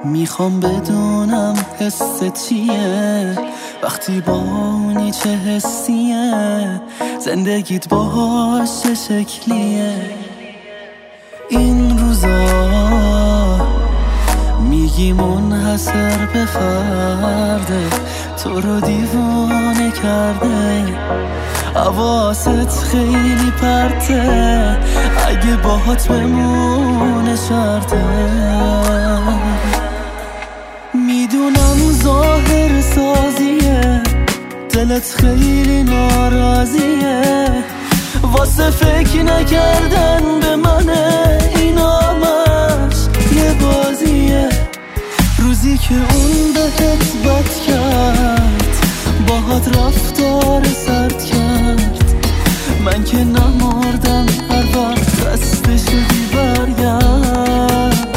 میخوام بدونم حس چیه وقتی با اونی، چه حسیه، زندگیت باهاش چه شکلیه. این روزا میگی منحصر به فرده، تو رو دیوانه کرده، حواست خیلی پرته، اگه باهات بمونه شرطه. میدونم ظاهر سازیه، دلت خیلی ناراضیه، واسه فکر نکردن به منه، این همش یه بازیه. روزی که اون بهت بد کرد، باهات رفتار سرد کرد، من که نمردم هر وقت خسته شدی برگرد.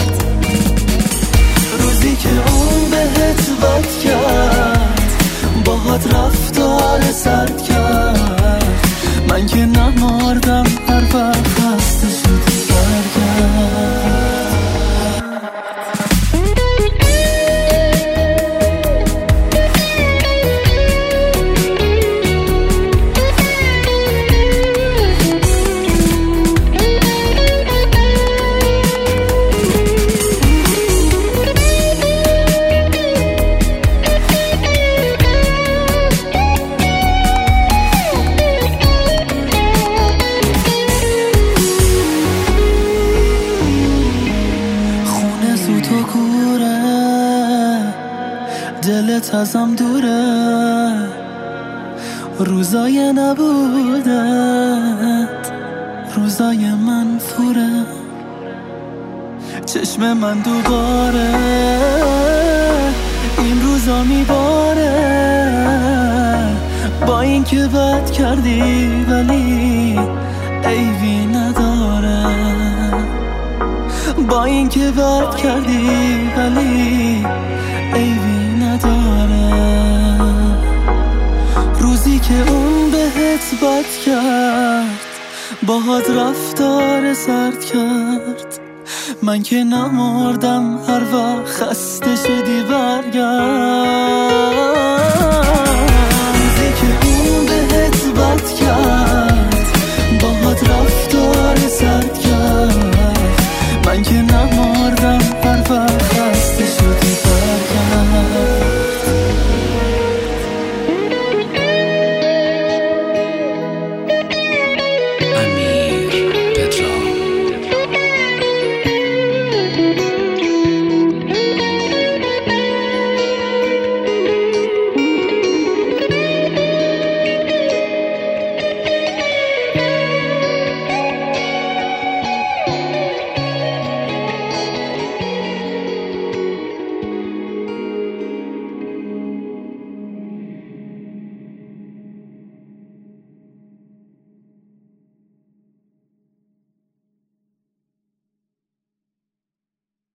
روزی که اون بهت بد کرد، باهات رفتار سرد کرد، من که نمردم هر وقت خسته شدی برگرد. تو کوره، دلت ازم دوره، روزای نبودت روزای منفوره. چشم من دوباره این روزا میباره، با این که بد کردی ولی عیبی نداره، با این که بد کردی ولی عیبی نداره. روزی که اون بهت بد کرد، باهات رفتار سرد کرد، من که نمردم هر وقت خسته شدی برگرد. روزی که اون بهت بد کرد، باهات رفتار سرد کرد، من که نمردم هر وقت